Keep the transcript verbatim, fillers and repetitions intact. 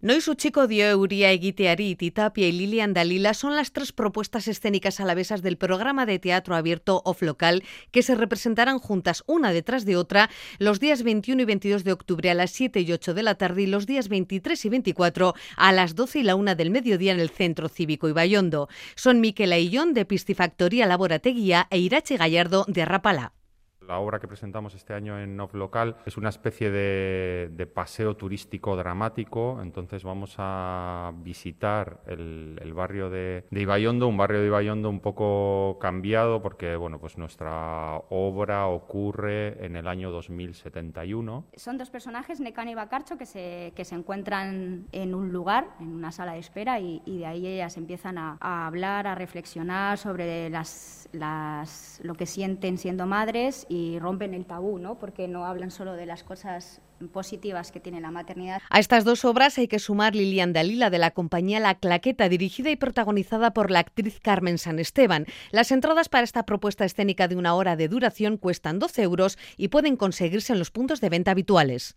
Noiz utziko dio euria egiteari, Titi Tapia y Lilian Dalila son las tres propuestas escénicas alavesas del programa de teatro abierto Off Local que se representarán juntas una detrás de otra los días veintiuno y veintidós de octubre a las siete y ocho de la tarde y los días veintitrés y veinticuatro a las doce y la una del mediodía en el Centro Cívico Ibaiondo. Son Mikel Aillón de Piscifactoría Laborateguía e Irache Gallardo de Rapala. La obra que presentamos este año en Off Local es una especie de, de paseo turístico dramático. Entonces vamos a visitar el, el barrio de, de Ibaiondo, un barrio de Ibaiondo un poco cambiado porque bueno, pues nuestra obra ocurre en el año dos mil setenta y uno. Son dos personajes, Nekane y Bakartxo, que se, que se encuentran en un lugar, en una sala de espera, y, y de ahí ellas empiezan a, a hablar, a reflexionar sobre las, las, lo que sienten siendo madres y rompen el tabú, ¿no? Porque no hablan solo de las cosas positivas que tiene la maternidad. A estas dos obras hay que sumar Lilian Dalila de la compañía La Claqueta, dirigida y protagonizada por la actriz Carmen San Esteban. Las entradas para esta propuesta escénica de una hora de duración cuestan doce euros y pueden conseguirse en los puntos de venta habituales.